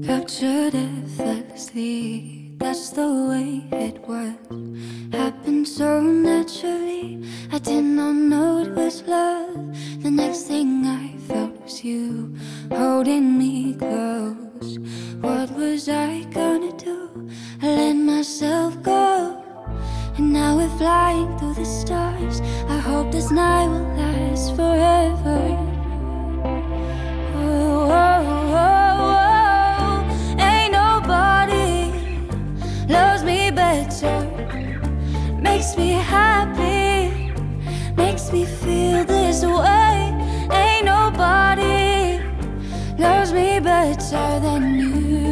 Captured effortlessly, that's the way it was. Happened so naturally, I did not know it was love. The next thing I felt was you holding me close. What was I gonna do? I let myself go, and now we're flying through the stars. I hope this night will last forever. Oh, oh, oh, oh. Ain't nobody loves me better, makes me happy, makes me feel this way. Ain't nobody loves me better than you.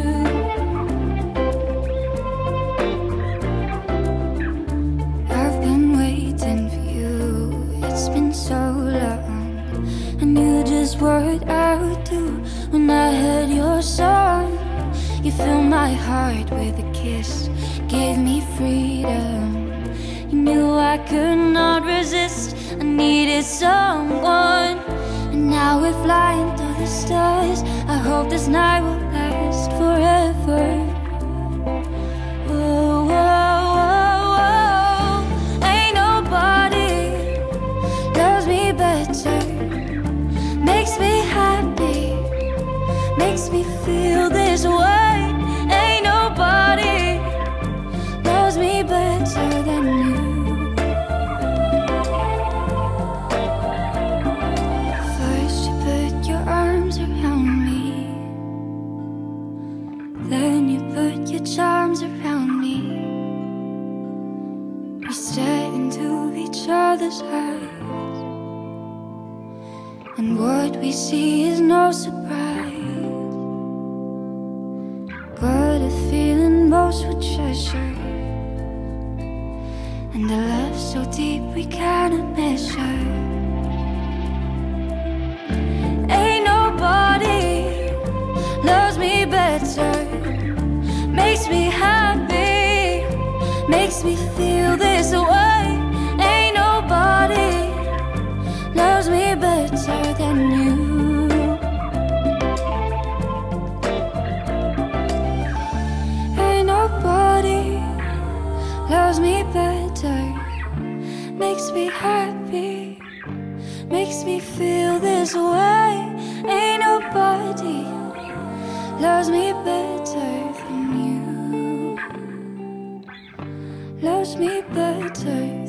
I've been waiting for you, it's been so long. I knew just what I would do when I heard your song. You filled my heart with a kiss, gave me freedom. You knew I could not resist, I needed someone. And now we're flying through the stars. I hope this night will last forever. Oh, oh, oh, oh. Ain't nobody loves me better, makes me happy, makes me feel this way. Ain't nobody loves me better than you. First you put your arms around me, then you put your charms around me. We stare into each other's eyes, and what we see is no surprise. Got a feeling most would treasure, and a love so deep we cannot measure. Ain't nobody loves me better, makes me happy, makes me feel this way. Ain't nobody loves me better than you. Ain't nobody loves me better, makes me happy, makes me feel this way. Ain't nobody loves me better than you. Loves me better.